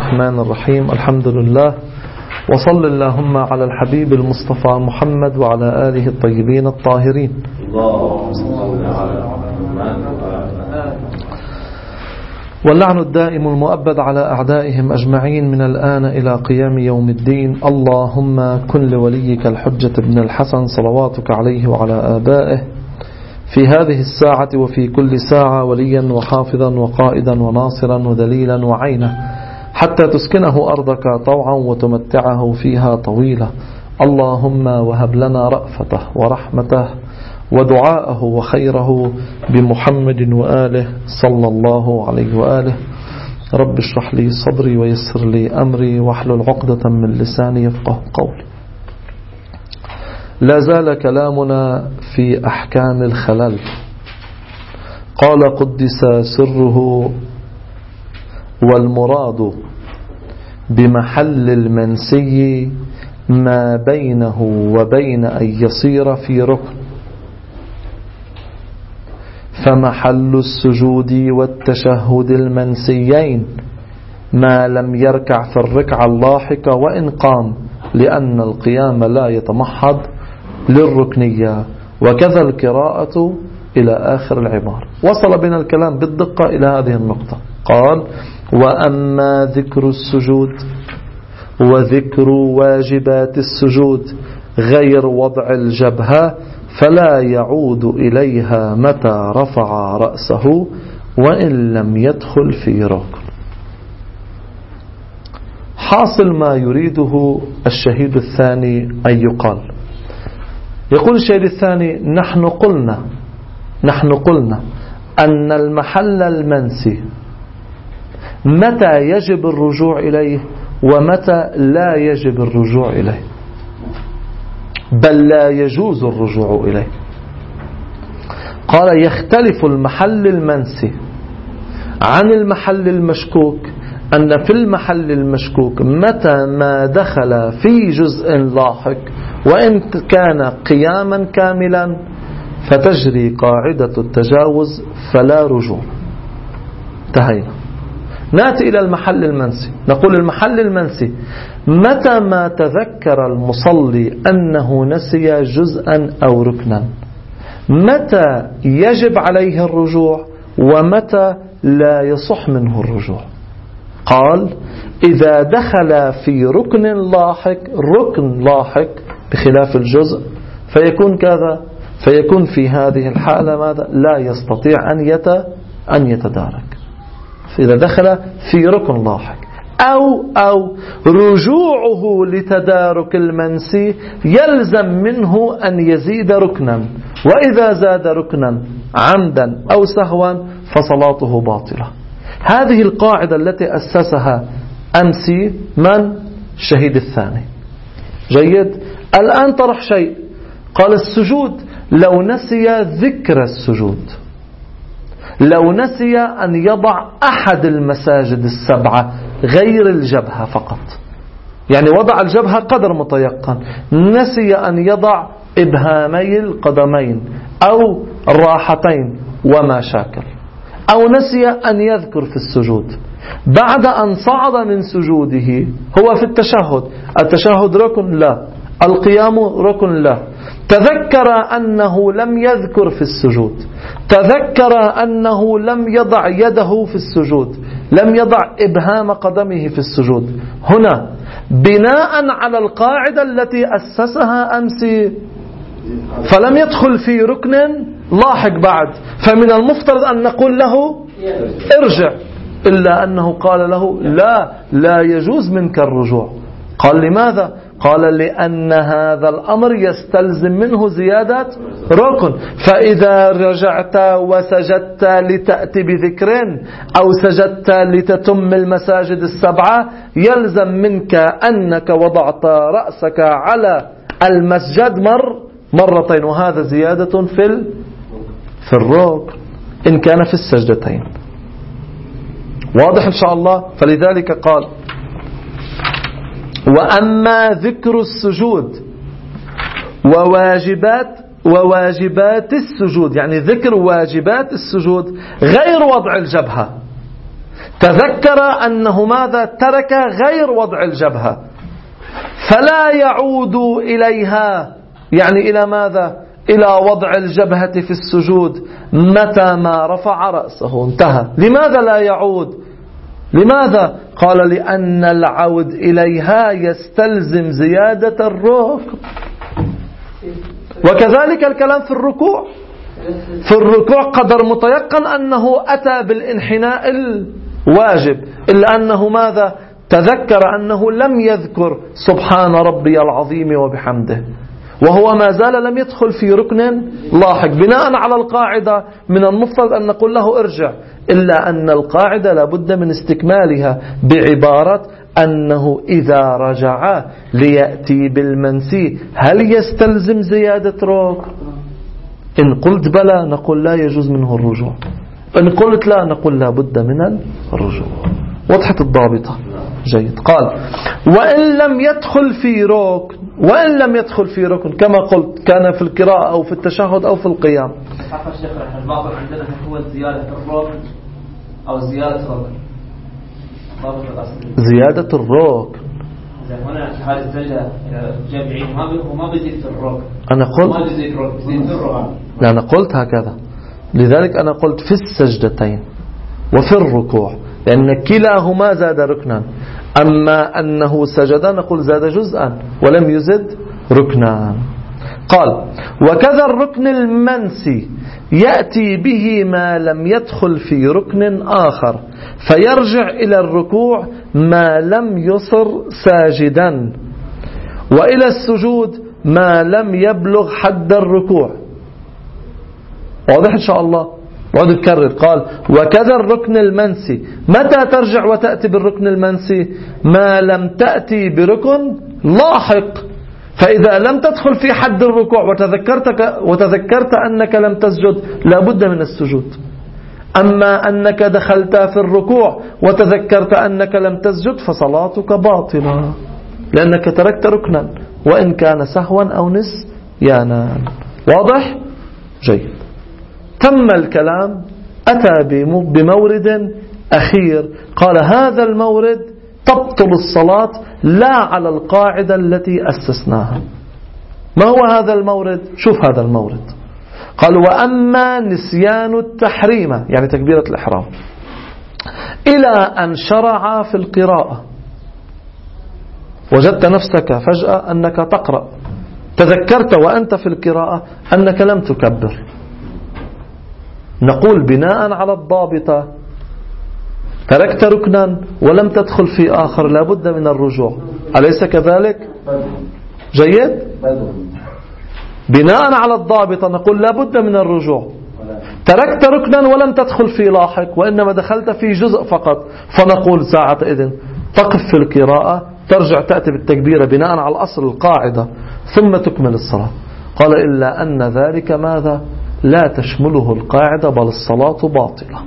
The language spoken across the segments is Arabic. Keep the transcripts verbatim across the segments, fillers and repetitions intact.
الرحمن الرحيم. الحمد لله، وصل اللهم على الحبيب المصطفى محمد وعلى آله الطيبين الطاهرين. واللعن الدائم المؤبد على أعدائهم أجمعين من الآن إلى قيام يوم الدين. اللهم كن لوليك الحجة بن الحسن صلواتك عليه وعلى آبائه في هذه الساعة وفي كل ساعة وليا وحافظا وقائدا وناصرا ودليلا وعينا، حتى تسكنه أرضك طوعا وتمتعه فيها طويلا. اللهم وهب لنا رأفته ورحمته ودعاءه وخيره بمحمد وآله صلى الله عليه وآله. رب اشرح لي صدري ويسر لي أمري واحلل عقدة من لساني يفقه قولي. لا زال كلامنا في أحكام الخلل. قال قدس سره: والمراد بمحل المنسي ما بينه وبين أن يصير في ركن، فمحل السجود والتشهد المنسيين ما لم يركع في الركعة اللاحقة وإن قام، لأن القيام لا يتمحض للركنية، وكذا القراءة إلى آخر العبارة. وصل بنا الكلام بالدقة إلى هذه النقطة. قال: وأما ذكر السجود وذكر واجبات السجود غير وضع الجبهة فلا يعود إليها متى رفع رأسه وإن لم يدخل في ركن. حاصل ما يريده الشهيد الثاني أن يقال. يقول الشهيد الثاني: نحن قلنا نحن قلنا أن المحل المنسي متى يجب الرجوع إليه ومتى لا يجب الرجوع إليه، بل لا يجوز الرجوع إليه. قال: يختلف المحل المنسي عن المحل المشكوك أن في المحل المشكوك متى ما دخل في جزء لاحق وإن كان قياما كاملا فتجري قاعدة التجاوز فلا رجوع. انتهينا. نأتي إلى المحل المنسي. نقول المحل المنسي متى ما تذكر المصلي أنه نسي جزءا أو ركنا، متى يجب عليه الرجوع ومتى لا يصح منه الرجوع. قال: إذا دخل في ركن لاحق ركن لاحق بخلاف الجزء فيكون كذا، فيكون في هذه الحالة ماذا؟ لا يستطيع أن يت أن يتدارك. إذا دخل في ركن لاحق أو أو رجوعه لتدارك المنسي يلزم منه أن يزيد ركنا، وإذا زاد ركنا عمدا أو سهوا فصلاته باطلة. هذه القاعدة التي أسسها أمسي من؟ الشهيد الثاني. جيد. الآن طرح شيء. قال: السجود لو نسي ذكر السجود، لو نسي أن يضع أحد المساجد السبعة غير الجبهة فقط، يعني وضع الجبهة قدر متيقن، نسي أن يضع إبهامي القدمين أو الراحتين وما شاكل، أو نسي أن يذكر في السجود بعد أن صعد من سجوده. هو في التشهد، التشهد ركن لا، القيام ركن لا، تذكر أنه لم يذكر في السجود، تذكر أنه لم يضع يده في السجود، لم يضع إبهام قدمه في السجود. هنا بناء على القاعدة التي أسسها أمسي فلم يدخل في ركن لاحق بعد، فمن المفترض أن نقول له ارجع، إلا أنه قال له لا لا يجوز منك الرجوع. قال: لماذا؟ قال: لأن هذا الأمر يستلزم منه زيادة ركن، فإذا رجعت وسجدت لتأتي بذكر أو سجدت لتتم المساجد السبعة يلزم منك أنك وضعت رأسك على المسجد مر مرتين، وهذا زيادة في في الركن إن كان في السجدتين. واضح إن شاء الله. فلذلك قال: وأما ذكر السجود وواجبات وواجبات السجود، يعني ذكر واجبات السجود غير وضع الجبهة، تذكر أنه ماذا ترك غير وضع الجبهة، فلا يعود إليها، يعني إلى ماذا؟ إلى وضع الجبهة في السجود متى ما رفع رأسه، انتهى. لماذا لا يعود؟ لماذا؟ قال لأن العود إليها يستلزم زيادة الركن. وكذلك الكلام في الركوع. في الركوع قدر متيقن أنه أتى بالانحناء الواجب، إلا أنه ماذا؟ تذكر أنه لم يذكر سبحان ربي العظيم وبحمده، وهو ما زال لم يدخل في ركن لاحق. بناء على القاعدة من المفترض أن نقول له ارجع، إلا أن القاعدة لابد من استكمالها بعبارة أنه إذا رجع ليأتي بالمنسي هل يستلزم زيادة ركن؟ إن قلت بلى نقول لا يجوز منه الرجوع، إن قلت لا نقول لا بد من الرجوع. وضحت الضابطة؟ جيد. قال وإن لم يدخل في ركن، وإن لم يدخل في ركن كما قلت كان في القراءة أو في التشهد أو في القيام. حقا الشيخ الباطل عندنا هو زيادة الركن أو زيادة الركن. زيادة الركن هنا في حال الزجاجة جامعين ما بيزيد في الركن. أنا قلت ما بيزيد الركن، بيزيد الركن. لا أنا قلت هكذا، لذلك أنا قلت في السجدتين وفي الركوع، لأن كلاهما زاد ركنا. أما أنه سجد نقول زاد جزءا ولم يزد ركنا. قال وكذا الركن المنسي يأتي به ما لم يدخل في ركن آخر، فيرجع إلى الركوع ما لم يصر ساجدا، وإلى السجود ما لم يبلغ حد الركوع. واضح إن شاء الله؟ وعد تكرر. قال وكذا الركن المنسي، متى ترجع وتأتي بالركن المنسي؟ ما لم تأتي بركن لاحق. فإذا لم تدخل في حد الركوع وتذكرتك وتذكرت أنك لم تسجد لابد من السجود. أما أنك دخلت في الركوع وتذكرت أنك لم تسجد فصلاتك باطلة، لأنك تركت ركنا وإن كان سهوا أو نسيانا. واضح؟ جيد. تم الكلام، أتى بمورد أخير، قال هذا المورد تبطل الصلاة لا على القاعدة التي أسسناها. ما هو هذا المورد؟ شوف هذا المورد. قال وأما نسيان التحريم، يعني تكبيرة الإحرام، إلى أن شرع في القراءة، وجدت نفسك فجأة أنك تقرأ، تذكرت وأنت في القراءة أنك لم تكبر، نقول بناء على الضابطة تركت ركنا ولم تدخل في آخر لابد من الرجوع، أليس كذلك؟ جيد؟ بناء على الضابطة نقول لابد من الرجوع. تركت ركنا ولم تدخل في لاحق وإنما دخلت في جزء فقط، فنقول ساعة إذن تقف في القراءة، ترجع تأتي بالتكبيرة بناء على الأصل القاعدة ثم تكمل الصلاة. قال إلا أن ذلك ماذا؟ لا تشمله القاعدة بل الصلاة باطلة.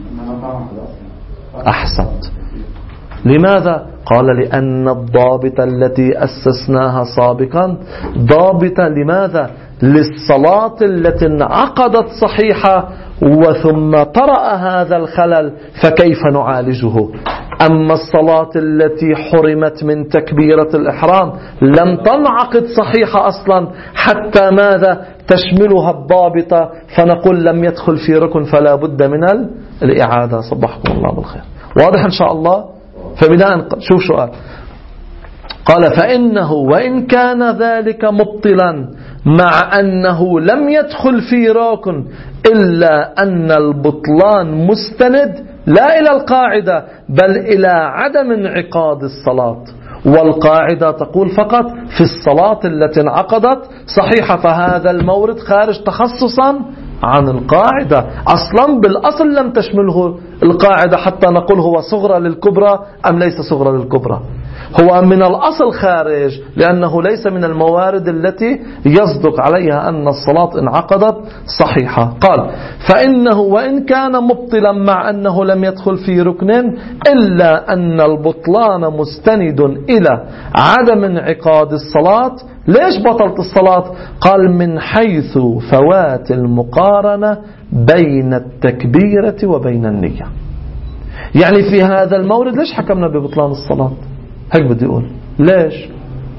أحسنت. لماذا؟ قال لأن الضابطة التي أسسناها سابقا ضابطة لماذا؟ للصلاة التي انعقدت صحيحة وثم طرأ هذا الخلل، فكيف نعالجه؟ أما الصلاة التي حرمت من تكبيرة الإحرام لم تنعقد صحيحة أصلا حتى ماذا؟ تشملها الضابطة، فنقول لم يدخل في ركن فلا بد من الإعادة. صبحكم الله بالخير. واضح إن شاء الله؟ فبداء شوف سؤال. قال فإنه وإن كان ذلك مبطلا مع أنه لم يدخل في ركن، إلا أن البطلان مستند لا إلى القاعدة بل إلى عدم انعقاد الصلاة، والقاعدة تقول فقط في الصلاة التي انعقدت صحيحة، فهذا المورد خارج تخصصا عن القاعدة أصلا، بالأصل لم تشمله القاعدة حتى نقول هو صغرى للكبرى أم ليس صغرى للكبرى. هو من الأصل خارج لأنه ليس من الموارد التي يصدق عليها أن الصلاة انعقدت صحيحة. قال فإنه وإن كان مبطلا مع أنه لم يدخل في ركن، إلا أن البطلان مستند إلى عدم انعقاد الصلاة. ليش بطلت الصلاة؟ قال من حيث فوات المقارنة بين التكبيرة وبين النية. يعني في هذا المورد ليش حكمنا ببطلان الصلاة؟ هيك بدي أقول ليش؟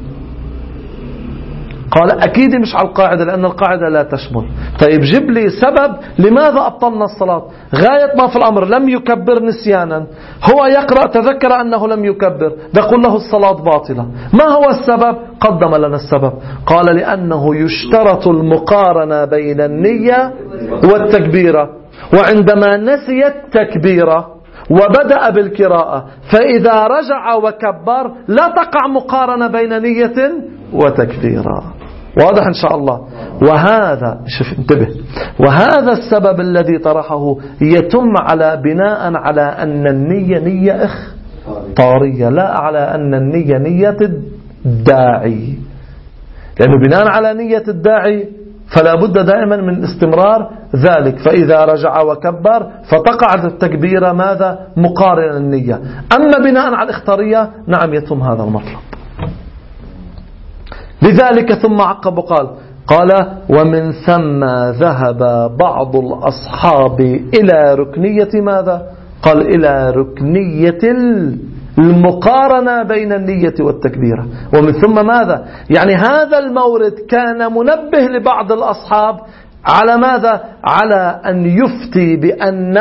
قال أكيد مش على القاعدة، لأن القاعدة لا تشمل. طيب جيب لي سبب لماذا أبطلنا الصلاة. غاية ما في الأمر لم يكبر نسيانا، هو يقرأ تذكر أنه لم يكبر، نقول له الصلاة باطلة. ما هو السبب؟ قدم لنا السبب، قال لأنه يشترط المقارنة بين النية والتكبيرة، وعندما نسي التكبيرة وبدأ بالقراءة فإذا رجع وكبر لا تقع مقارنة بين نية وتكبيرة. واضح إن شاء الله. وهذا شوف انتبه، وهذا السبب الذي طرحه يتم على بناء على أن النية نية إخطارية، لا على أن النية نية الداعي، لأنه بناء على نية الداعي فلا بد دائما من استمرار ذلك، فإذا رجع وكبر فتقع التكبيرة ماذا؟ مقارنة النية. أما بناء على الإخطارية نعم يتم هذا المطلب. لذلك ثم عقب وقال قال ومن ثم ذهب بعض الأصحاب إلى ركنية ماذا؟ قال إلى ركنية المقارنة بين النية والتكبيرة. ومن ثم ماذا؟ يعني هذا المورد كان منبه لبعض الأصحاب على ماذا؟ على أن يفتي بأن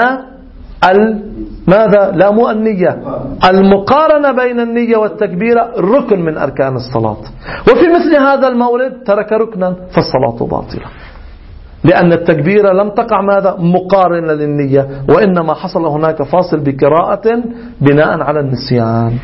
ماذا؟ لا مو النية، المقارنة بين النية والتكبيرة ركن من أركان الصلاة. وفي مثل هذا المورد ترك ركنا فالصلاة باطلة، لأن التكبيرة لم تقع ماذا؟ مقارنة للنية، وإنما حصل هناك فاصل بقراءة بناء على النسيان.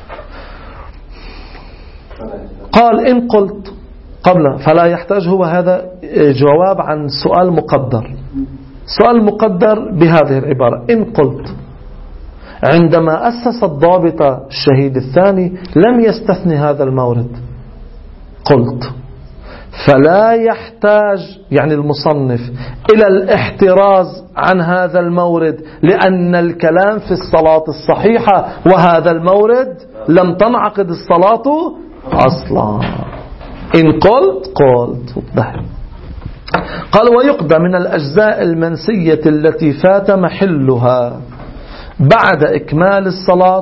قال إن قلت قبل فلا يحتاج، هو هذا جواب عن سؤال مقدر. سؤال مقدر بهذه العبارة إن قلت. عندما أسس الضابط الشهيد الثاني لم يستثني هذا المورد. قلت فلا يحتاج يعني المصنف إلى الاحتراز عن هذا المورد، لأن الكلام في الصلاة الصحيحة وهذا المورد لم تنعقد الصلاة أصلا. إن قلت قلت قال ويقضى من الأجزاء المنسية التي فات محلها بعد إكمال الصلاة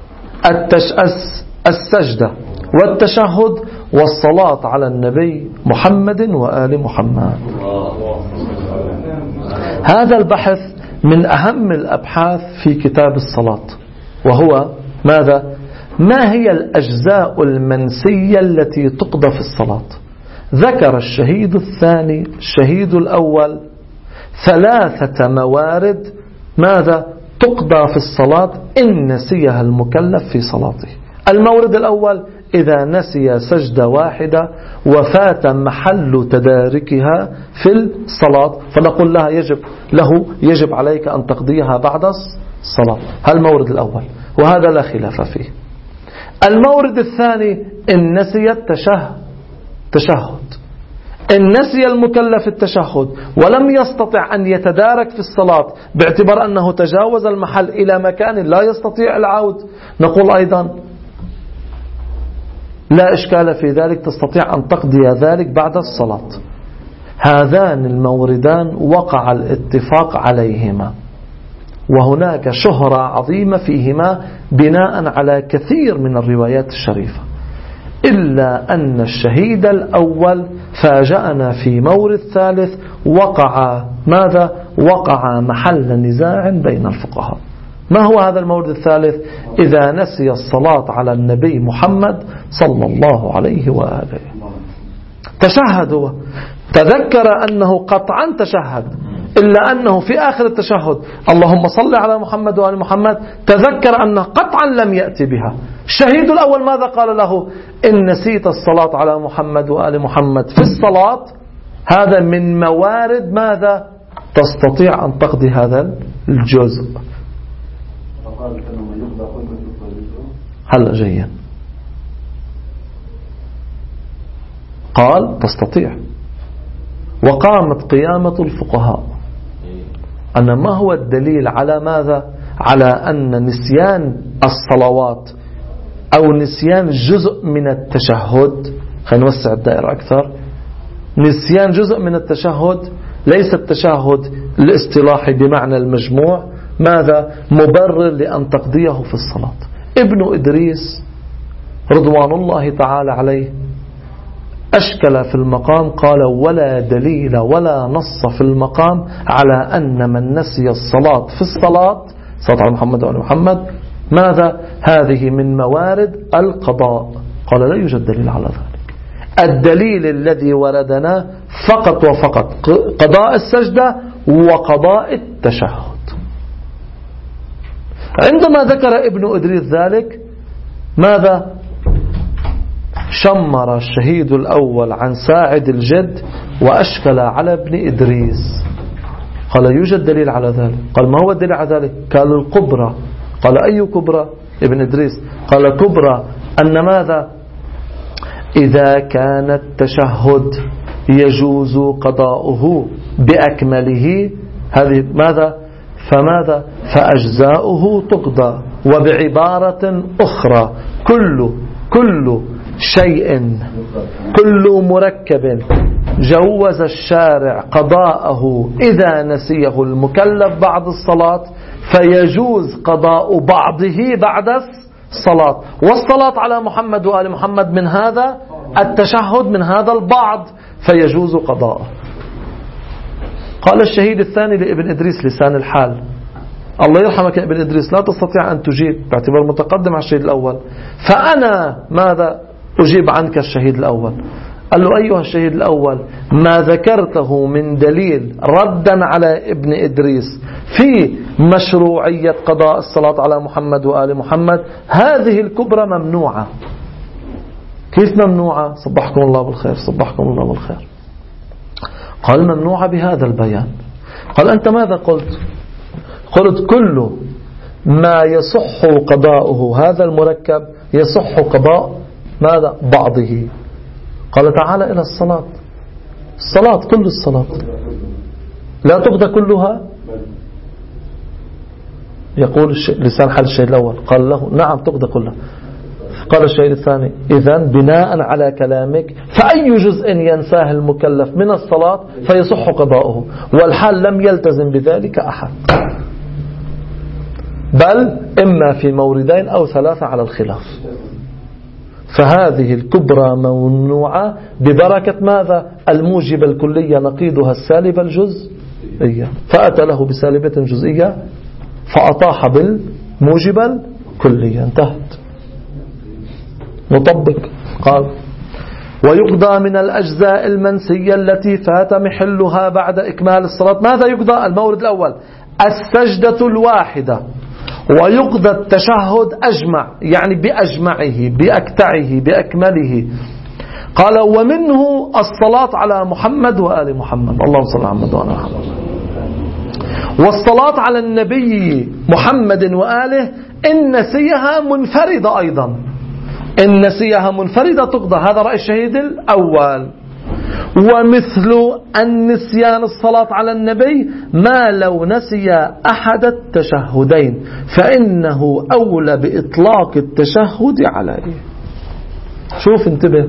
السجدة والتشهد والصلاة على النبي محمد وآل محمد. هذا البحث من أهم الأبحاث في كتاب الصلاة، وهو ماذا؟ ما هي الأجزاء المنسية التي تقضى في الصلاة؟ ذكر الشهيد الثاني الشهيد الأول ثلاثة موارد ماذا؟ تقضى في الصلاة إن نسيها المكلف في صلاته. المورد الأول إذا نسي سجدة واحدة وفات محل تداركها في الصلاة فنقول لها يجب له يجب عليك أن تقضيها بعد الصلاة. هذا المورد الأول وهذا لا خلاف فيه. المورد الثاني إن نسي التشهد تشهد إن نسي المكلف التشهد ولم يستطع أن يتدارك في الصلاة باعتبار أنه تجاوز المحل إلى مكان لا يستطيع العود، نقول أيضا لا إشكال في ذلك، تستطيع أن تقضي ذلك بعد الصلاة. هذان الموردان وقع الاتفاق عليهما، وهناك شهرة عظيمة فيهما بناء على كثير من الروايات الشريفة، إلا أن الشهيد الأول فاجأنا في مورد ثالث وقع ماذا؟ وقع محل نزاع بين الفقهاء. ما هو هذا المورد الثالث؟ إذا نسي الصلاة على النبي محمد صلى الله عليه وآله. تشهد هو تذكر أنه قطعا تشهد، إلا أنه في آخر التشهد اللهم صل على محمد وآل محمد تذكر أنه قطعا لم يأتي بها. الشهيد الأول ماذا قال له؟ إن نسيت الصلاة على محمد وآل محمد في الصلاة هذا من موارد ماذا؟ تستطيع أن تقضي هذا الجزء. هلا جيد. قال تستطيع. وقامت قيامة الفقهاء أن ما هو الدليل على ماذا؟ على أن نسيان الصلوات أو نسيان جزء من التشهد، خلينا نوسع الدائرة أكثر، نسيان جزء من التشهد ليس التشهد الاصطلاحي بمعنى المجموع، ماذا مبرر لأن تقضيه في الصلاة. ابن إدريس رضوان الله تعالى عليه أشكل في المقام، قال ولا دليل ولا نص في المقام على أن من نسي الصلاة في الصلاة صلاة على محمد وعلى محمد ماذا هذه من موارد القضاء. قال لا يوجد دليل على ذلك. الدليل الذي وردنا فقط وفقط قضاء السجدة وقضاء التشهد. عندما ذكر ابن إدريس ذلك ماذا شمر الشهيد الأول عن ساعد الجد وأشكل على ابن إدريس. قال يوجد دليل على ذلك. قال ما هو الدليل على ذلك؟ قال الكبرى. قال أي كبرى؟ ابن إدريس قال كبرى أن ماذا إذا كان التشهد يجوز قضاؤه بأكمله هذه ماذا فماذا فأجزاؤه تقضى. وبعبارة أخرى كل كل شيء كل مركب جوز الشارع قضاءه إذا نسيه المكلف بعد الصلاة فيجوز قضاء بعضه بعد الصلاة. والصلاة على محمد وآل محمد من هذا التشهد من هذا البعض فيجوز قضاءه. قال الشهيد الثاني لابن إدريس لسان الحال الله يرحمك يا ابن إدريس لا تستطيع أن تجيب باعتبار متقدم على الشهيد الأول، فأنا ماذا أجيب عنك الشهيد الأول. قال له أيها الشهيد الأول ما ذكرته من دليل ردا على ابن إدريس في مشروعية قضاء الصلاة على محمد وآل محمد هذه الكبرى ممنوعة. كيف ممنوعة؟ صبحكم الله بالخير صبحكم الله بالخير. قال ممنوعة بهذا البيان. قال أنت ماذا قلت؟ قلت كل ما يصح قضاؤه هذا المركب يصح قضاء ماذا بعضه. قال تعالى إلى الصلاة. الصلاة كل الصلاة لا تقضى كلها. يقول لسان حال الشيء الأول قال له نعم تقضى كلها. قال الشيء الثاني إذن بناء على كلامك فأي جزء ينساه المكلف من الصلاة فيصح قضاؤه والحال لم يلتزم بذلك أحد بل إما في موردين أو ثلاثة على الخلاف. فهذه الكبرى ممنوعة ببركة ماذا الموجب الكلية نقيضها السالبة الجزئية فأتى له بسالبة جزئية فأطاح بالموجب الكلية. انتهت. نطبق. قال ويقضى من الأجزاء المنسية التي فات محلها بعد إكمال الصلاة. ماذا يقضى؟ المورد الأول السجدة الواحدة ويقضى التشهد أجمع يعني بأجمعه بأكتعه بأكمله. قال ومنه الصلاة على محمد وآل محمد اللهم صل على محمد وآل محمد والصلاة على النبي محمد وآله إن نسيها منفردة أيضا إن نسيها منفردة تقضى. هذا رأي الشهيد الأول. ومثل النسيان الصلاة على النبي ما لو نسي أحد التشهدين فإنه أولى بإطلاق التشهد عليه. شوف انتبه.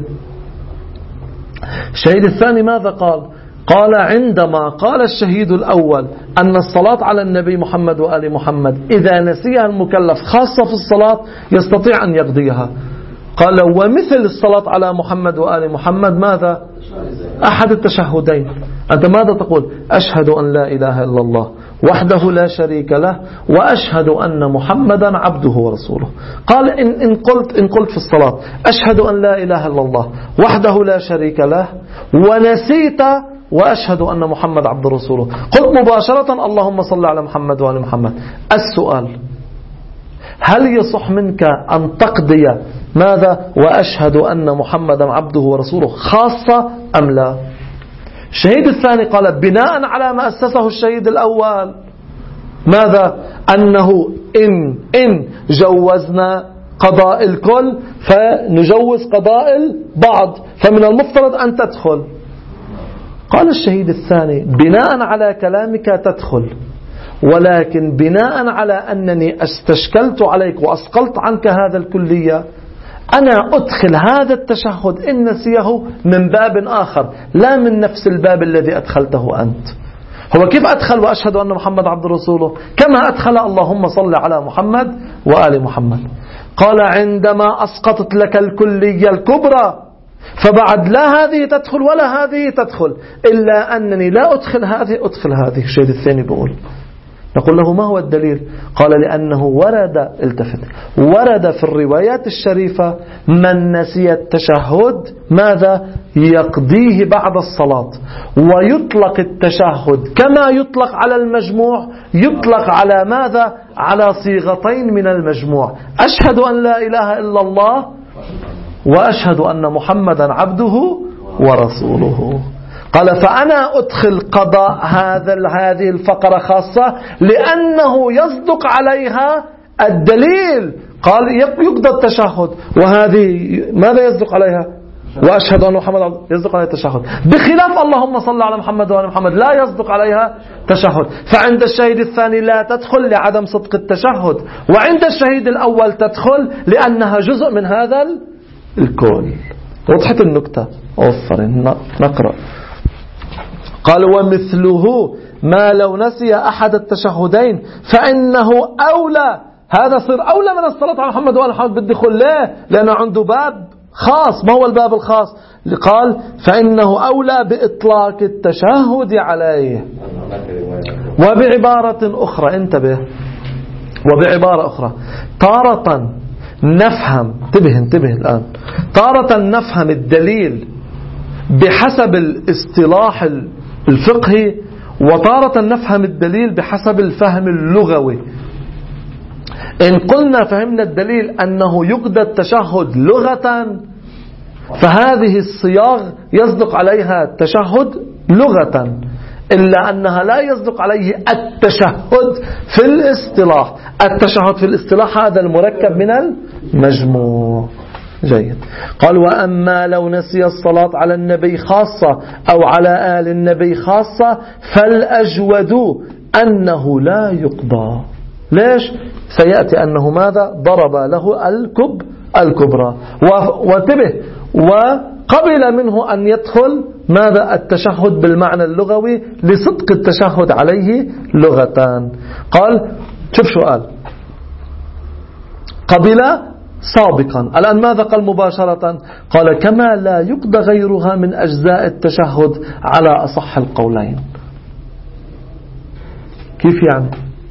الشهيد الثاني ماذا قال؟ قال عندما قال الشهيد الأول أن الصلاة على النبي محمد وآل محمد إذا نسيها المكلف خاصة في الصلاة يستطيع أن يقضيها. قال ومثل الصلاة على محمد وآل محمد ماذا؟ أحد التشهدين. أنت ماذا تقول؟ أشهد أن لا إله إلا الله وحده لا شريك له وأشهد أن محمدا عبده ورسوله. قال إن, إن, قلت إن قلت في الصلاة أشهد أن لا إله إلا الله وحده لا شريك له ونسيت وأشهد أن محمد عبد رسوله قلت مباشرة اللهم صل على محمد وآل محمد. السؤال هل يصح منك أن تقضي ماذا وأشهد أن محمدا عبده ورسوله خاصة أم لا؟ الشهيد الثاني قال بناء على ما أسسه الشهيد الأول ماذا أنه إن, إن جوزنا قضاء الكل فنجوز قضاء البعض فمن المفترض أن تدخل. قال الشهيد الثاني بناء على كلامك تدخل ولكن بناء على أنني استشكلت عليك وأسقلت عنك هذا الكلية أنا أدخل هذا التشهد إن نسيه من باب آخر لا من نفس الباب الذي أدخلته أنت. هو كيف أدخل وأشهد أن محمد عبد رسوله؟ كما أدخل اللهم صل على محمد وآل محمد. قال عندما أسقطت لك الكلية الكبرى فبعد لا هذه تدخل ولا هذه تدخل، إلا أنني لا أدخل هذه أدخل هذه. الشيء الثاني بقول، نقول له ما هو الدليل؟ قال لأنه ورد، التفت، ورد في الروايات الشريفة من نسي التشهد ماذا يقضيه بعد الصلاة. ويطلق التشهد كما يطلق على المجموع، يطلق على ماذا؟ على صيغتين من المجموع: أشهد أن لا إله إلا الله وأشهد أن محمدا عبده ورسوله. قال فأنا أدخل قضاء هذا هذه الفقرة خاصة لأنه يصدق عليها الدليل. قال يقضى التشهد، وهذه ماذا يصدق عليها؟ وأشهد أن محمد يصدق عليها التشهد، بخلاف اللهم صل على محمد وعلى محمد لا يصدق عليها تشهد. فعند الشهيد الثاني لا تدخل لعدم صدق التشهد، وعند الشهيد الأول تدخل لأنها جزء من هذا الكل. وضحت النكتة؟ أوفر نقرأ. قال ومثله ما لو نسي أحد التشهدين فإنه أولى، هذا صير أولى من الصلاة على محمد وآل محمد بالدخول. ليه؟ لأنه عنده باب خاص. ما هو الباب الخاص؟ قال فإنه أولى بإطلاق التشهد عليه. وبعبارة أخرى، انتبه، وبعبارة أخرى تارة نفهم، انتبه انتبه الآن، تارة نفهم الدليل بحسب الاصطلاح الفقهي، وتارة نفهم الدليل بحسب الفهم اللغوي. إن قلنا فهمنا الدليل أنه يقضى التشهد لغة، فهذه الصياغ يصدق عليها التشهد لغة، إلا أنها لا يصدق عليه التشهد في الاصطلاح. التشهد في الاصطلاح هذا المركب من المجموع. جيد. قال وأما لو نسي الصلاة على النبي خاصة أو على آل النبي خاصة فالأجود أنه لا يقضى. ليش؟ سيأتي أنه ماذا؟ ضرب له الكب الكبرى. وانتبه، وقبل منه أن يدخل ماذا؟ التشهد بالمعنى اللغوي لصدق التشهد عليه لغتان. قال شوف شو قال، قبل سابقا. الآن ماذا قال مباشرة؟ قال كما لا يقضى غيرها من أجزاء التشهد على أصح القولين. كيف يعني؟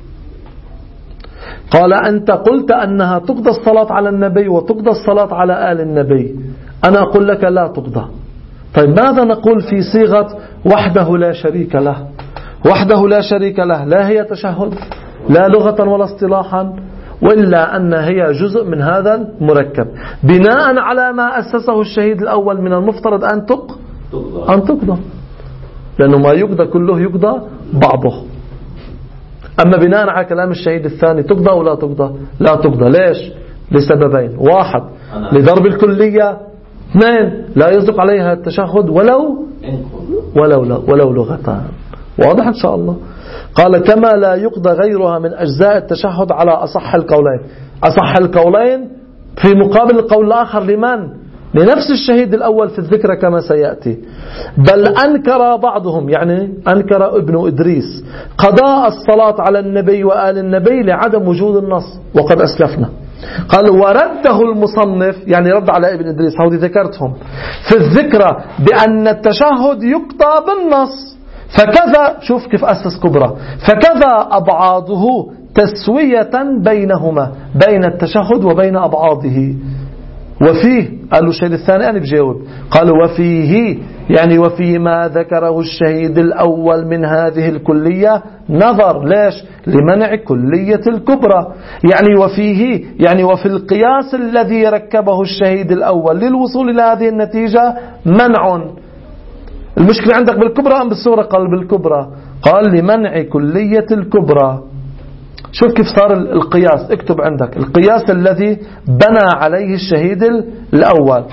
قال أنت قلت أنها تقضى الصلاة على النبي وتقضى الصلاة على آل النبي، أنا أقول لك لا تقضى. طيب ماذا نقول في صيغة وحده لا شريك له؟ وحده لا شريك له لا هي تشهد لا لغة ولا اصطلاحا، وإلا أن هي جزء من هذا المركب. بناء على ما أسسه الشهيد الأول من المفترض أن تق أن تقضى، لأنه ما يقضى كله يقضى بعضه. أما بناء على كلام الشهيد الثاني تقضى ولا تقضى؟ لا تقضى. ليش؟ لسببين: واحد لضرب الكلية، اثنين لا يصدق عليها التشهد ولو ولو ولو لغتان. واضح إن شاء الله؟ قال كما لا يقضى غيرها من أجزاء التشهد على أصح القولين. أصح القولين في مقابل القول الآخر لمن؟ لنفس الشهيد الأول في الذكر كما سيأتي. بل أنكر بعضهم، يعني أنكر ابن إدريس قضاء الصلاة على النبي وآل النبي لعدم وجود النص، وقد أسلفنا. قال ورده المصنف، يعني رد على ابن إدريس، هذه ذكرتهم في الذكرى بأن التشهد يقضى بالنص، فكذا، شوف كيف أسس كبرى، فكذا أبعاضه تسوية بينهما، بين التشهد وبين أبعاضه. وفيه، قالوا الشهيد الثاني أنا بجاوب، قالوا وفيه يعني وفي ما ذكره الشهيد الأول من هذه الكلية نظر. ليش؟ لمنع كلية الكبرى. يعني وفيه يعني وفي القياس الذي ركبه الشهيد الأول للوصول إلى هذه النتيجة منع. المشكلة عندك بالكبرى أم بالصورة؟ قال بالكبرى. قال لمنع كلية الكبرى. شوف كيف صار القياس، اكتب عندك القياس الذي بنى عليه الشهيد الأول: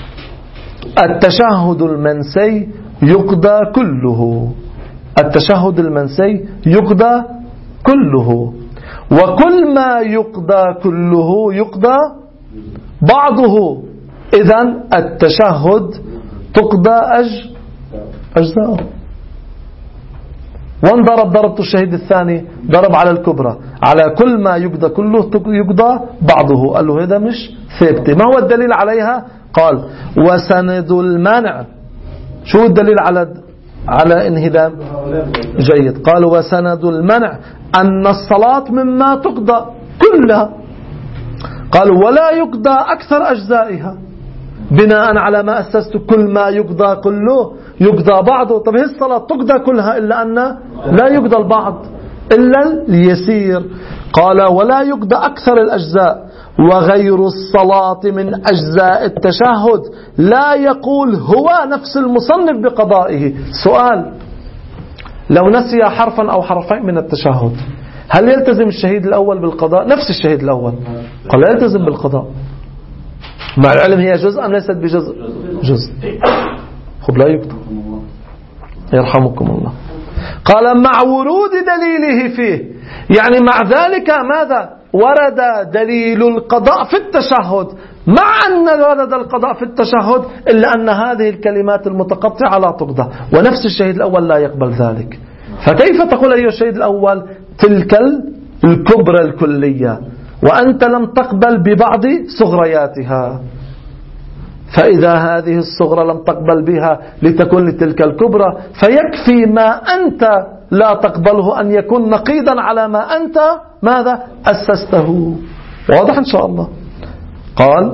التشهد المنسي يقضى كله، التشهد المنسي يقضى كله، وكل ما يقضى كله يقضى بعضه. إذن التشهد تقضى أج أجزاءه. وان ضرب ضربة الشهيد الثاني ضرب على الكبرى، على كل ما يقضى كله يقضى بعضه. قال له هذا مش ثابتة. ما هو الدليل عليها؟ قال وسند المنع. شو الدليل على على انهدام؟ جيد. قال وسند المنع أن الصلاة مما تقضى كلها. قالوا ولا يقضى أكثر أجزائها، بناء على ما أسست كل ما يقضى كله يقضى بعضه. طب هي الصلاة تقضى كلها إلا أن لا يقضى البعض إلا اليسير. قال ولا يقضى أكثر الأجزاء، وغير الصلاة من أجزاء التشهد لا يقول هو نفس المصنف بقضائه. سؤال: لو نسي حرفا أو حرفين من التشهد هل يلتزم الشهيد الأول بالقضاء؟ نفس الشهيد الأول قال لا يلتزم بالقضاء، مع العلم هي جزء أم ليست بجزء؟ جزء. خب لا يقضى. يرحمكم الله. قال مع ورود دليله فيه، يعني مع ذلك ماذا؟ ورد دليل القضاء في التشهد، مع أن ورد القضاء في التشهد إلا أن هذه الكلمات المتقطعة لا تقضى، ونفس الشهيد الأول لا يقبل ذلك. فكيف تقول أيها الشهيد الأول تلك الكبرى الكلية وأنت لم تقبل ببعض صغرياتها؟ فإذا هذه الصغرى لم تقبل بها لتكون لتلك الكبرى، فيكفي ما أنت لا تقبله أن يكون نقيضا على ما أنت ماذا أسسته. واضح إن شاء الله. قال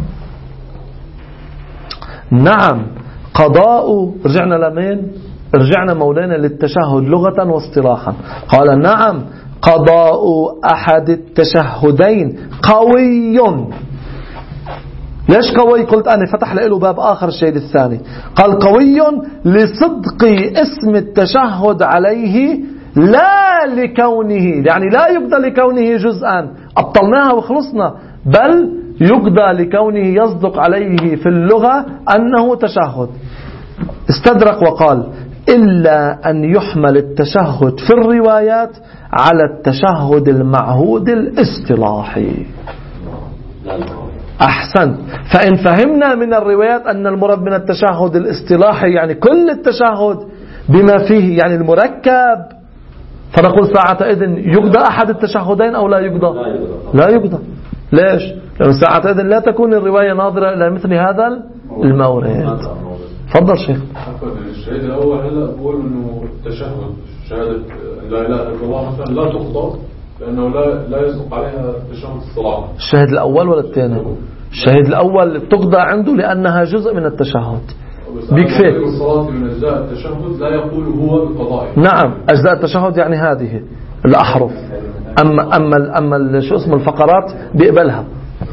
نعم قضاء، رجعنا لمين؟ رجعنا مولانا للتشهد لغة واصطلاحا. قال نعم قضاء أحد التشهدين قوي. ليش قوي؟ قلت أنا فتح له باب آخر الشهيد الثاني. قال قوي لصدق اسم التشهد عليه، لا لكونه، يعني لا يقضى لكونه جزءا أبطلناها وخلصنا، بل يقضى لكونه يصدق عليه في اللغة أنه تشهد. استدرك وقال إلا أن يحمل التشهد في الروايات على التشهد المعهود الاصطلاحي. أحسن. فإن فهمنا من الروايات أن المراد من التشهد الاصطلاحي يعني كل التشهد بما فيه، يعني المركب، فنقول ساعتئذ يقضى أحد التشهدين أو لا يقضى؟ لا يقضى. ليش؟ لأن ساعتئذ لا تكون الرواية ناظرة إلى مثل هذا المورد. تفضل شيخ. الشهيد الأول هلا بقول إنه التشهد شهادة لا إله إلا الله مثلا لا تقضى لأنه لا لا يصدق عليها التشهد الصلاة. الشهيد الأول ولا الثاني؟ الشهيد الأول تقضى عنده لأنها جزء من التشهد. بيكفي. الصلاة من أجزاء التشهد لا يقول هو بقضائه. نعم أجزاء التشهد يعني هذه الأحرف، أما أما أما شو اسم الفقرات بيقبلها.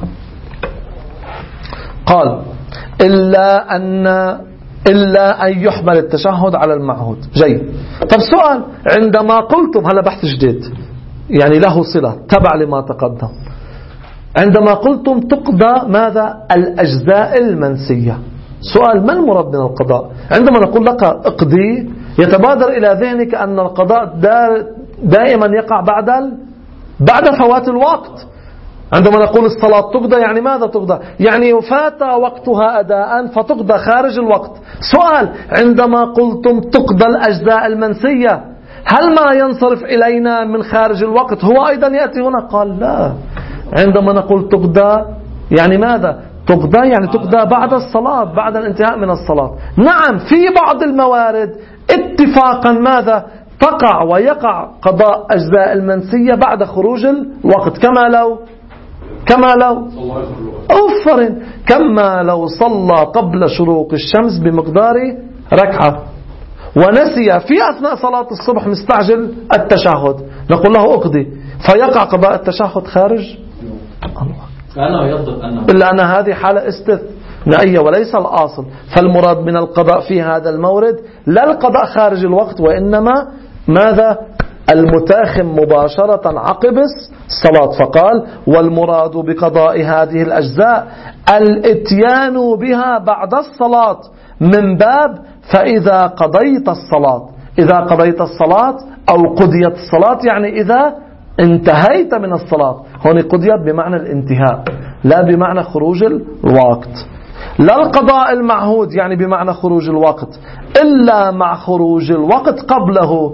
قال إلا أن إلا أن يحمل التشهد على المعهود. جيد. طب سؤال: عندما قلتم، هلا بحث جديد يعني له صلة تبع لما تقدم، عندما قلتم تقضى ماذا؟ الأجزاء المنسية. سؤال: ما المراد من القضاء؟ عندما نقول لك اقضي يتبادر إلى ذهنك أن القضاء دائما يقع بعد بعد فوات الوقت. عندما نقول الصلاة تقضى يعني ماذا تقضى؟ يعني فات وقتها أداء فتقضى خارج الوقت. سؤال: عندما قلتم تقضى الأجزاء المنسية هل ما ينصرف إلينا من خارج الوقت هو أيضا يأتي هنا؟ قال لا. عندما نقول تقضى يعني ماذا؟ تقضى يعني تقضى بعد الصلاة، بعد الانتهاء من الصلاة. نعم في بعض الموارد اتفاقا ماذا؟ تقع ويقع قضاء أجزاء المنسية بعد خروج الوقت، كما لو كما لو أوفر كما لو صلى قبل شروق الشمس بمقدار ركعة ونسي في أثناء صلاة الصبح مستعجل التشهد، نقول له أقضي، فيقع قضاء التشهد خارج الله، إلا أن هذه حالة استثنائية وليس الأصل. فالمراد من القضاء في هذا المورد لا القضاء خارج الوقت، وإنما ماذا؟ المتاخم مباشرة عقب الصلاة. فقال والمراد بقضاء هذه الأجزاء الاتيان بها بعد الصلاة من باب فإذا قضيت الصلاة. إذا قضيت الصلاة أو قضيت الصلاة يعني إذا انتهيت من الصلاة. هنا قضيت بمعنى الانتهاء لا بمعنى خروج الوقت. لا القضاء المعهود يعني بمعنى خروج الوقت، إلا مع خروج الوقت قبله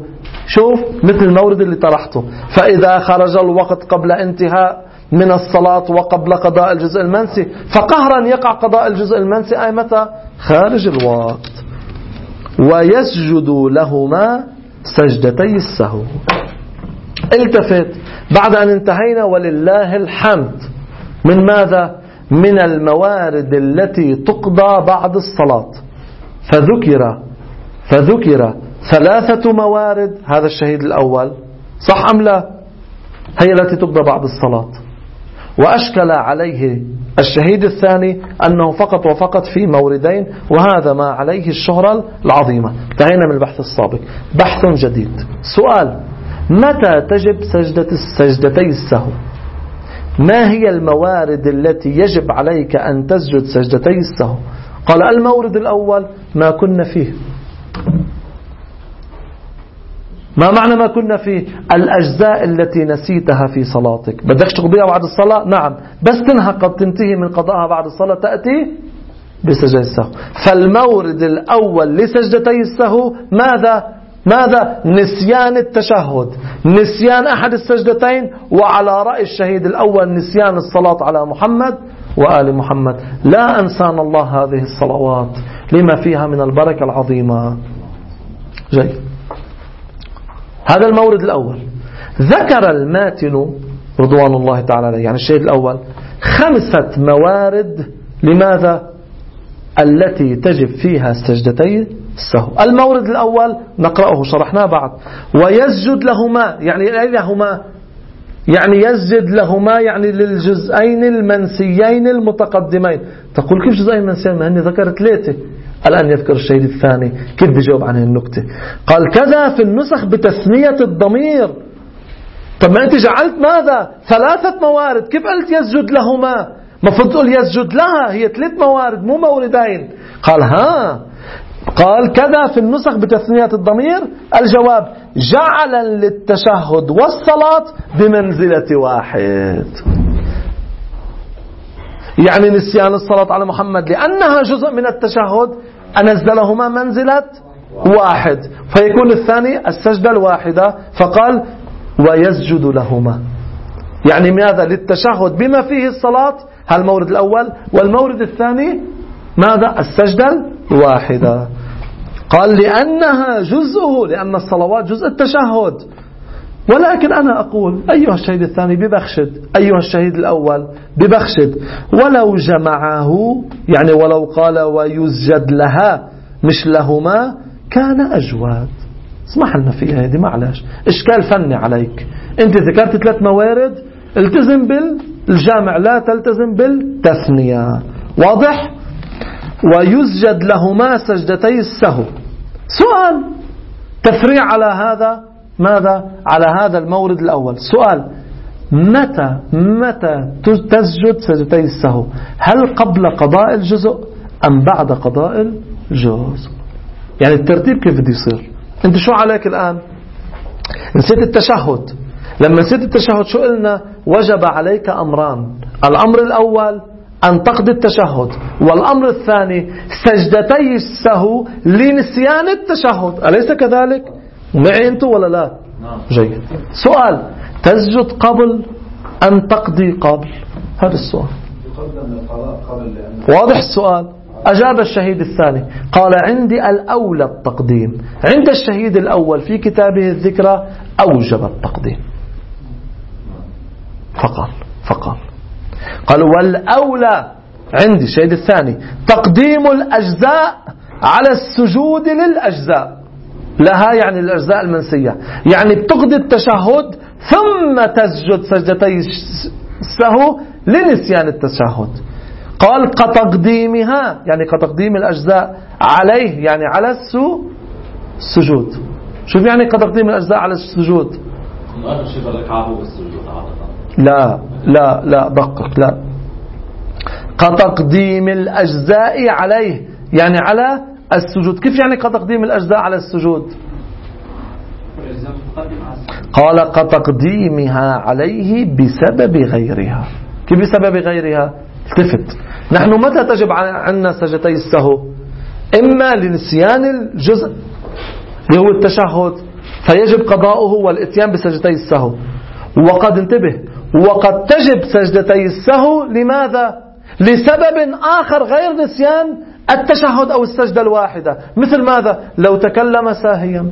شوف مثل المورد اللي طرحته: فإذا خرج الوقت قبل انتهاء من الصلاة وقبل قضاء الجزء المنسي فقهرا يقع قضاء الجزء المنسي أي متى؟ خارج الوقت. ويسجد لهما سجدتي السهو. التفت بعد أن انتهينا ولله الحمد من ماذا؟ من الموارد التي تقضى بعد الصلاة، فذكر فذكر ثلاثة موارد. هذا الشهيد الأول، صح أم لا؟ هي التي تقضى بعد الصلاة. وأشكل عليه الشهيد الثاني أنه فقط وفقط في موردين، وهذا ما عليه الشهرة العظيمة. انتهينا من البحث السابق. بحث جديد. سؤال: متى تجب سجدة السجدتي السهو؟ ما هي الموارد التي يجب عليك أن تسجد سجدتي السهو؟ قال: المورد الأول ما كنا فيه. ما معنى ما كنا فيه؟ الأجزاء التي نسيتها في صلاتك بدك تقضيها بعد الصلاة؟ نعم، بس تنهى قد تنتهي من قضائها بعد الصلاة تأتي بسجدة السهو. فالمورد الأول لسجدتي السهو ماذا؟ ماذا؟ نسيان التشهد، نسيان أحد السجدتين، وعلى رأي الشهيد الأول نسيان الصلاة على محمد وآل محمد. لا أنسان الله هذه الصلوات لما فيها من البركة العظيمة. جيد. هذا المورد الأول. ذكر الماتن رضوان الله تعالى عليه، يعني الشهيد الأول، خمسة موارد لماذا؟ التي تجب فيها سجدتي السهو. المورد الأول نقرأه، شرحناه بعد: ويسجد لهما. يعني أي لهما؟ يعني يسجد لهما يعني للجزئين المنسيين المتقدمين. تقول كيف جزئين منسيين؟ ما هني ذكر ثلاثة. الآن يذكر الشهيد الثاني كيف بيجاوب عن النكتة. قال: كذا في النسخ بتثنية الضمير. طب ما أنت جعلت ماذا؟ ثلاثة موارد، كيف قلت يسجد لهما؟ مفروض تقول يسجد لها، هي ثلاث موارد مو موردين. قال: ها قال كذا في النسخ بتثنية الضمير. الجواب: جعلا للتشهد والصلاة بمنزلة واحد. يعني نسيان الصلاة على محمد لأنها جزء من التشهد أنزلهما منزلة واحد، فيكون الثاني السجدة الواحدة. فقال: ويسجد لهما، يعني ماذا؟ للتشهد بما فيه الصلاة، هالمورد الأول. والمورد الثاني ماذا؟ السجدة الواحدة. قال: لأنها جزءه، لأن الصلوات جزء التشهد. ولكن أنا أقول أيها الشهيد الثاني ببخشد، أيها الشهيد الأول ببخشد، ولو جمعه، يعني ولو قال ويسجد لها مش لهما، كان أجواد. اسمح لنا فيها هذه، معلش إشكال فني عليك. أنت ذكرت ثلاث موارد، التزم بالجامع، لا تلتزم بالتثنية. واضح؟ ويسجد لهما سجدتي السهو. سؤال تفريع على هذا، ماذا؟ على هذا المورد الأول. سؤال: متى متى تسجد سجدتي السهو؟ هل قبل قضاء الجزء أم بعد قضاء الجزء؟ يعني الترتيب كيف بده يصير؟ أنت شو عليك الآن؟ نسيت التشهد. لما نسيت التشهد شو قلنا؟ وجب عليك أمران. الأمر الأول أن تقضي التشهد، والأمر الثاني سجدتي السهو لنسيان التشهد. أليس كذلك؟ معي أنتوا ولا لا؟ جيد. سؤال: تسجد قبل أم تقضي قبل؟ هذا السؤال. واضح السؤال؟ أجاب الشهيد الثاني قال: عندي الأولى التقديم. عند الشهيد الأول في كتابه الذكرى أوجب التقديم فقال فقال قال: والأولى عندي الشهيد الثاني تقديم الأجزاء على السجود للأجزاء لها، يعني الأجزاء المنسية. يعني بتقضي التشهد ثم تسجد سجدتي السهو لنسيان التشهد. قال: كتقديمها، يعني كتقديم الأجزاء عليه، يعني على السجود. شوف يعني كتقديم الأجزاء على السجود؟ لا لا لا دقق، لا. كتقديم الأجزاء عليه، يعني على السجود. كيف يعني كتقديم الأجزاء على السجود؟ قال: كتقديمها عليه بسبب غيرها. كيف بسبب غيرها؟ التفت، نحن متى تجب عنا سجدتي السهو؟ إما لنسيان الجزء اللي هو التشهد، فيجب قضاؤه والاتيان بسجدتي السهو. وقد انتبه وقد تجب سجدتي السهو لماذا؟ لسبب آخر غير نسيان التشهد أو السجدة الواحدة. مثل ماذا؟ لو تكلم ساهيا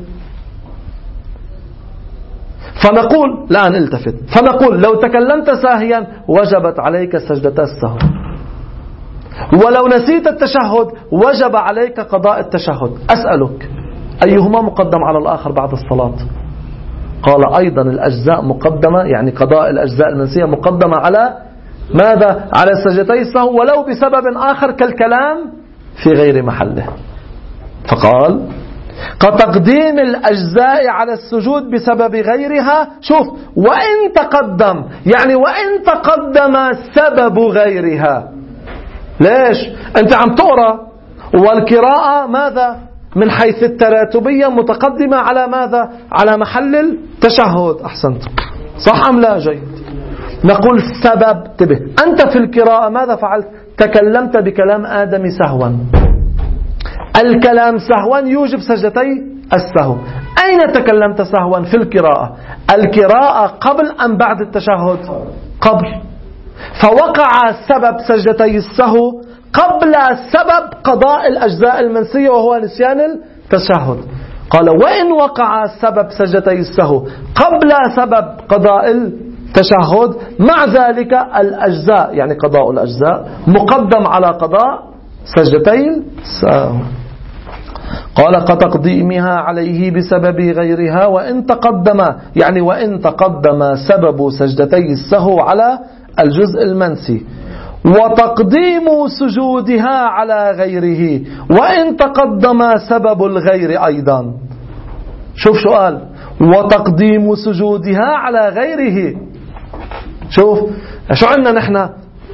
فنقول الآن التفت فنقول لو تكلمت ساهيا وجبت عليك سجدة السهو، ولو نسيت التشهد وجب عليك قضاء التشهد. أسألك أيهما مقدم على الآخر بعد الصلاة؟ قال أيضا الأجزاء مقدمة، يعني قضاء الأجزاء المنسية مقدمة على ماذا؟ على سجدتي السهو ولو بسبب آخر كالكلام في غير محله. فقال كتقديم الأجزاء على السجود بسبب غيرها. شوف، وإن تقدم، يعني وإن تقدم سبب غيرها. ليش؟ أنت عم تقرأ والقراءة ماذا؟ من حيث التراتبية متقدمة على ماذا؟ على محل التشهد. أحسنت، صح أم لا؟ جيد. نقول سبب. انتبه، أنت في القراءة ماذا فعلت؟ تكلمت بكلام آدم سهوا. الكلام سهوا يوجب سجدتي السهو. أين تكلمت سهوا في القراءة؟ القراءة قبل أم بعد التشهد؟ قبل. فوقع سبب سجدتي السهو قبل سبب قضاء الأجزاء المنسية وهو نسيان التشهد. قال وإن وقع سبب سجدتي السهو قبل سبب قضاء التشهد مع ذلك الأجزاء، يعني قضاء الأجزاء مقدم على قضاء سجدتي السهو. قال كتقديمها عليه بسبب غيرها وإن تقدم، يعني وإن تقدم سبب سجدتي السهو على الجزء المنسي، وتقديم سجودها على غيره وإن تقدم سبب الغير أيضا. شوف سؤال، وتقديم سجودها على غيره. شوف شو عندنا نحن؟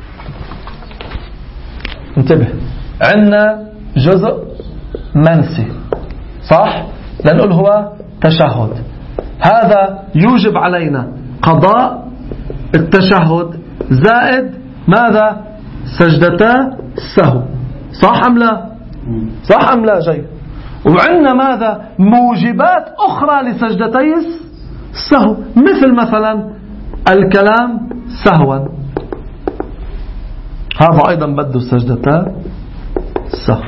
انتبه، عندنا جزء منسي صح؟ لنقول هو تشهد. هذا يوجب علينا قضاء التشهد زائد ماذا؟ سجدتا السهو. صح أم لا؟ صح أم لا؟ جيد. وعندنا ماذا؟ موجبات أخرى لسجدتي السهو، مثل مثلا الكلام سهوا، هذا أيضا بده سجدتا السهو.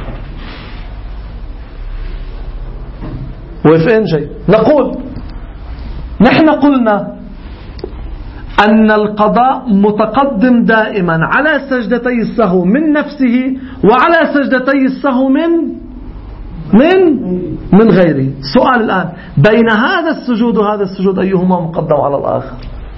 وفين جيد؟ نقول نحن قلنا أن القضاء متقدم دائما على سجدتي السهو من نفسه وعلى سجدتي السهو من من من غيره. سؤال الآن، بين هذا السجود وهذا السجود أيهما مقدم على الآخر؟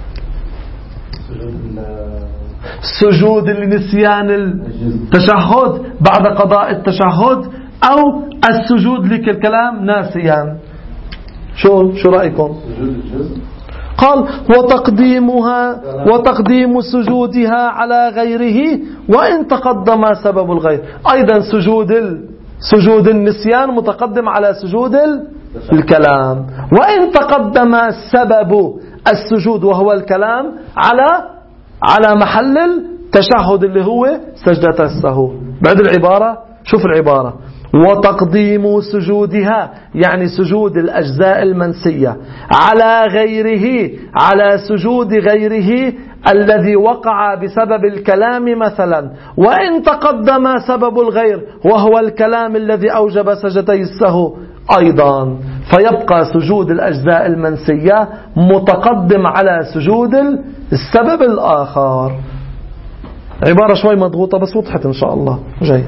سجود النسيان التشهد بعد قضاء التشهد أو السجود للكلام ناسيا؟ شو شو رأيكم؟ قال وتقديمها وتقديم سجودها على غيره وإن تقدم سبب الغير. أيضا سجود سجود النسيان متقدم على سجود الكلام، وإن تقدم سبب السجود وهو الكلام على على محل التشهد اللي هو سجدة السهو. بعد العبارة، شوف العبارة، وتقديم سجودها يعني سجود الأجزاء المنسية على غيره، على سجود غيره الذي وقع بسبب الكلام مثلا، وإن تقدم سبب الغير وهو الكلام الذي أوجب سجدتي السهو أيضا، فيبقى سجود الأجزاء المنسية متقدم على سجود السبب الآخر. عبارة شوي مضغوطة بس وضحت إن شاء الله. جيد.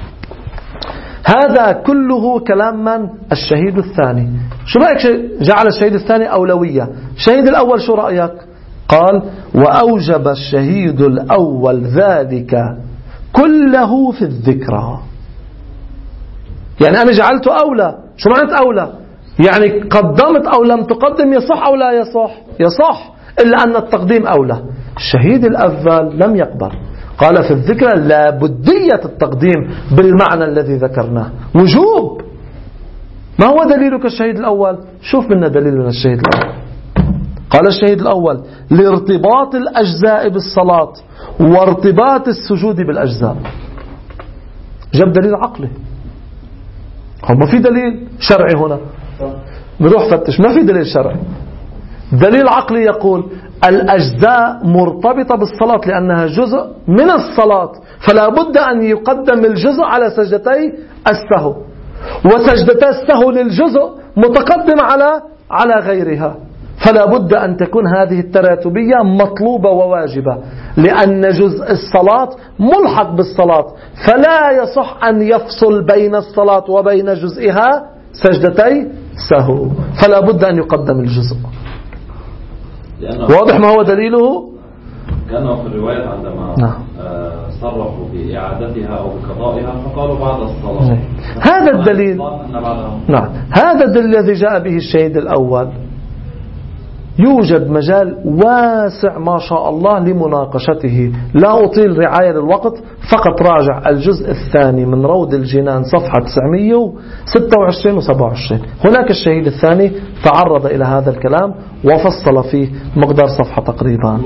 هذا كله كلام من؟ الشهيد الثاني. شو رأيك جعل الشهيد الثاني أولوية؟ الشهيد الأول شو رأيك؟ قال وأوجب الشهيد الأول ذلك كله في الذكرى. يعني أنا جعلته أولى. شو معنى أولى؟ يعني قدمت أو لم تقدم، يصح أو لا يصح؟ يصح، إلا أن التقديم أولى. الشهيد الأول لم يقبل، قال في الذكرى لا بدية التقديم بالمعنى الذي ذكرناه، وجوب. ما هو دليلك الشهيد الأول؟ شوف منا دليلنا الشهيد الأول. قال الشهيد الأول لارتباط الأجزاء بالصلاة وارتباط السجود بالأجزاء. جاب دليل عقلي، هو ما في دليل شرعي هنا. بروح فتش، ما في دليل شرعي. دليل عقلي يقول الأجزاء مرتبطة بالصلاة لأنها جزء من الصلاة، فلا بد أن يقدم الجزء على سجدتي السهو، وسجدتي السهو للجزء متقدم على على غيرها، فلا بد أن تكون هذه التراتبية مطلوبة وواجبة، لأن جزء الصلاة ملحق بالصلاة، فلا يصح أن يفصل بين الصلاة وبين جزئها سجدتي سهو، فلا بد أن يقدم الجزء. واضح ما هو دليله؟ كانوا في الرواية عندما نعم. صرفوا بإعادتها أو بقضائها فقالوا بعد الصلاة. هذا الدليل. نعم، هذا الدليل الذي جاء به الشهيد الأول. يوجد مجال واسع ما شاء الله لمناقشته، لا أطيل رعاية للوقت، فقط راجع الجزء الثاني من روض الجنان صفحة تسعمئة وستة وعشرين وسبعة وعشرين. هناك الشهيد الثاني تعرض إلى هذا الكلام وفصل فيه مقدار صفحة تقريبا.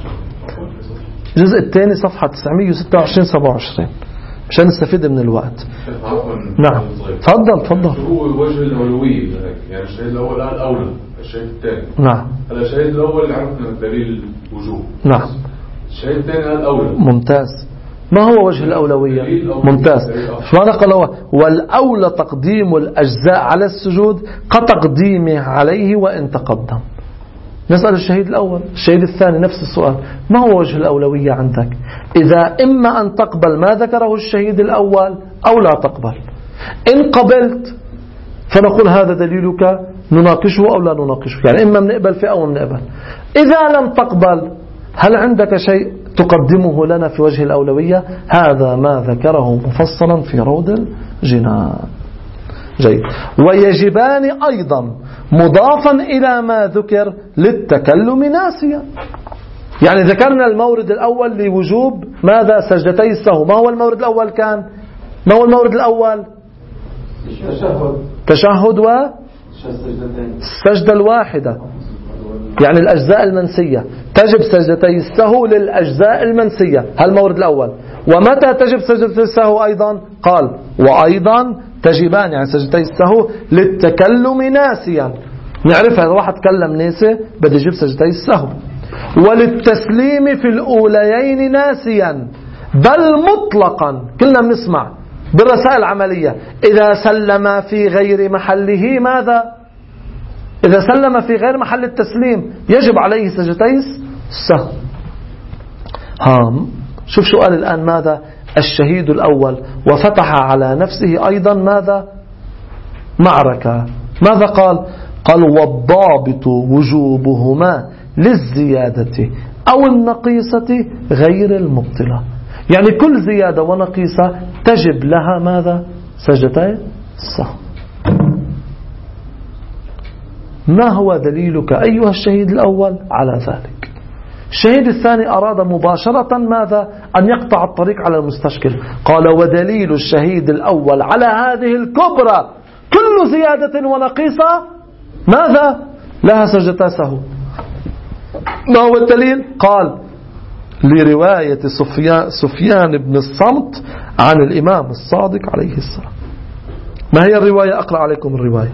الجزء الثاني صفحة تسعمئة وستة وعشرين سبعة وعشرين مشان نستفيد من الوقت. نعم تفضل تفضل. هو وجه الأولوية يعني الشهيد الأول قال أولى، الشهيد الثاني نعم. هذا الشهيد الأول عرفنا دليل وجوب. نعم. الشهيد الثاني قال أولى. ممتاز. ما هو وجه الأولوية؟ ممتاز. شو معنى قال والأولى تقديم الأجزاء على السجود كتقديمه عليه وإن تقدم. نسأل الشهيد الأول، الشهيد الثاني نفس السؤال، ما هو وجه الأولوية عندك؟ إذا إما أن تقبل ما ذكره الشهيد الأول أو لا تقبل. إن قبلت فنقول هذا دليلك نناقشه أو لا نناقشه، يعني إما بنقبل فيه أو بنقبل. إذا لم تقبل هل عندك شيء تقدمه لنا في وجه الأولوية؟ هذا ما ذكره مفصلا في روض الجنان. جيد. ويجبان أيضا مضافا إلى ما ذكر للتكلم ناسيا. يعني ذكرنا المورد الأول لوجوب ماذا؟ سجدتي السهو. ما هو المورد الأول كان؟ ما هو المورد الأول؟ تشهد تشهد والسجدة الواحدة، يعني الأجزاء المنسية. تجب سجدتي السهو للأجزاء المنسية، هذا المورد الأول. ومتى تجب سجدتي السهو أيضا؟ قال وأيضا تجبان، يعني سجدتي السهو للتكلم ناسيا. نعرف هذا واحد تكلم ناسي بده يجيب سجدتي السهو. وللتسليم في الأوليين ناسيا، بل مطلقا كلنا بنسمع بالرسائل العملية إذا سلم في غير محله ماذا؟ إذا سلم في غير محل التسليم يجب عليه سجدتي السهو. هام شوف شو قال الآن ماذا؟ الشهيد الأول وفتح على نفسه أيضا ماذا؟ معركة. ماذا قال؟ قال والضابط وجوبهما للزيادة أو النقيصة غير المبطلة، يعني كل زيادة ونقيصة تجب لها ماذا؟ سجدتي السهو. ما هو دليلك أيها الشهيد الأول على ذلك؟ الشهيد الثاني أراد مباشرة ماذا؟ أن يقطع الطريق على المستشكل. قال ودليل الشهيد الأول على هذه الكبرى كل زيادة ونقيصة ماذا؟ لها سجدتا سهو. ما هو الدليل؟ قال لرواية سفيان, سفيان بن الصمت عن الإمام الصادق عليه السلام. ما هي الرواية؟ أقرأ عليكم الرواية.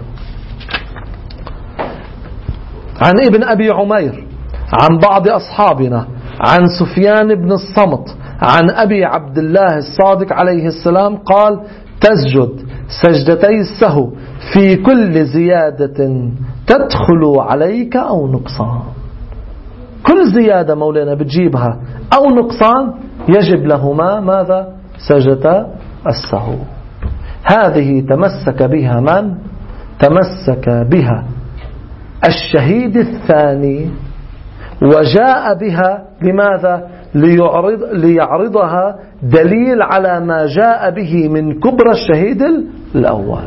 عن ابن أبي عمير عن بعض أصحابنا عن سفيان بن الصمت عن أبي عبد الله الصادق عليه السلام قال تسجد سجدتي السهو في كل زيادة تدخل عليك أو نقصان. كل زيادة مولانا بتجيبها أو نقصان يجب لهما ماذا؟ سجدتا السهو. هذه تمسك بها من؟ تمسك بها الشهيد الثاني، وجاء بها لماذا؟ ليعرض ليعرضها دليل على ما جاء به من كبرى الشهيد الأول.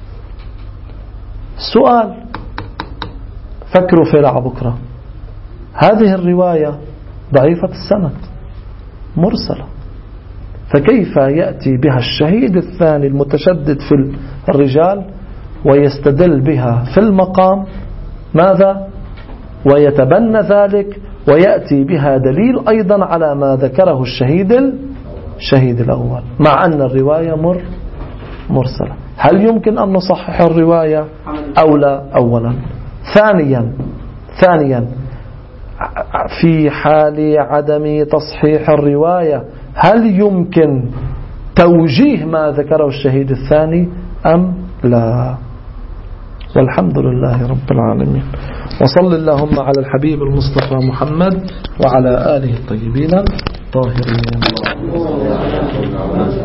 سؤال فكروا في لعب بكرة، هذه الرواية ضعيفة السند مرسلة، فكيف يأتي بها الشهيد الثاني المتشدد في الرجال ويستدل بها في المقام ماذا؟ ويتبنى ذلك ويأتي بها دليل أيضا على ما ذكره الشهيد الشهيد الأول، مع أن الرواية مر مرسلة. هل يمكن أن نصحح الرواية أو لا؟ أولا. ثانيا ثانيا في حال عدم تصحيح الرواية هل يمكن توجيه ما ذكره الشهيد الثاني أم لا؟ والحمد لله رب العالمين. وصل اللهم على الحبيب المصطفى محمد وعلى آله الطيبين الطاهرين.